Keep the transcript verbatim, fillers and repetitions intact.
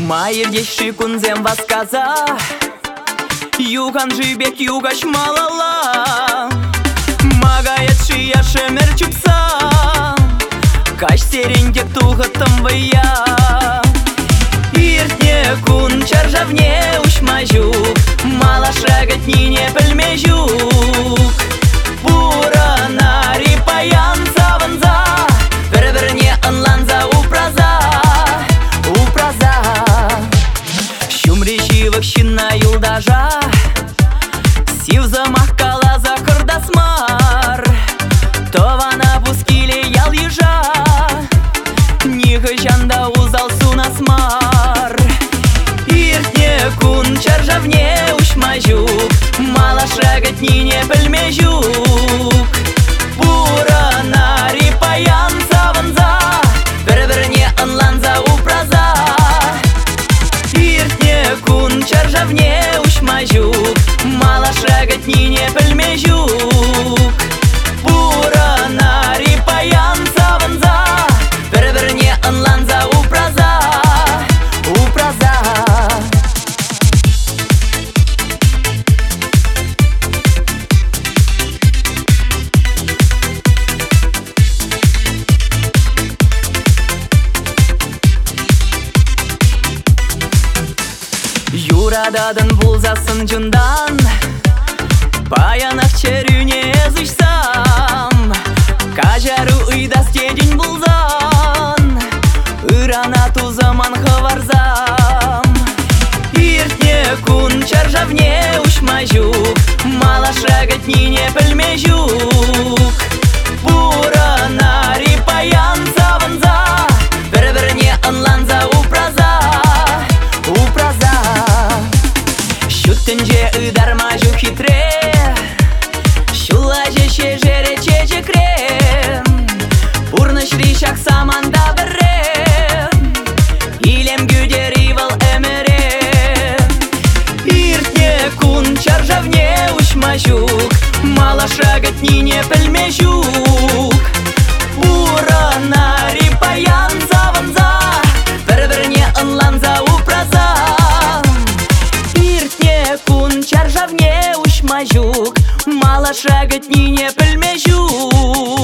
Майырдеші күнзем васказа, юхан жибек югаш малала. Магаятши я шемер чупса, каш серендек тухатым вая. Иртне күн чаржавне ушмажу, малашагат нине пілмежу. Буранари паян саванза, бір-біріне ынланза упраза, упраза. Шумрешивых щина юлдажа, сивза махкала за кырдасмар. Тована пускиле ял ежа, нихы жанда узал сунасмар. Иртне күн чаржавне ушмажук, малашагат нине пілмежук. Буранари паян саванза, бір-біріне ынланза упраза. Иртне күн чаржавне ушмажук, малашагат нине пілмежук. Буранари паян саванза, бір-біріне ынланза упраза, упраза. Юрададын булзасын жындан, баянақ черюне езышсам. Кажару ыйдас тедін булзан, ырана тузаман хаварзам. Иртне күн чаржавне ушмажук, малашагат нине пілмежук. Буранари паян саванза, бір-біріне ынланза упраза, упраза. Шуттенже ыдармажу хитре, шулаже шежере чеже крем. Урныш ришак саманда бірем, илем гюдери вал эмере. Иртне күн чаржавне ушмажук, малашагат нине пілмежук. Буранари паян саванза, бір-біріне ынланза упраза. Иртне күн чаржавне ушмажук, малашагат нине пілмежук.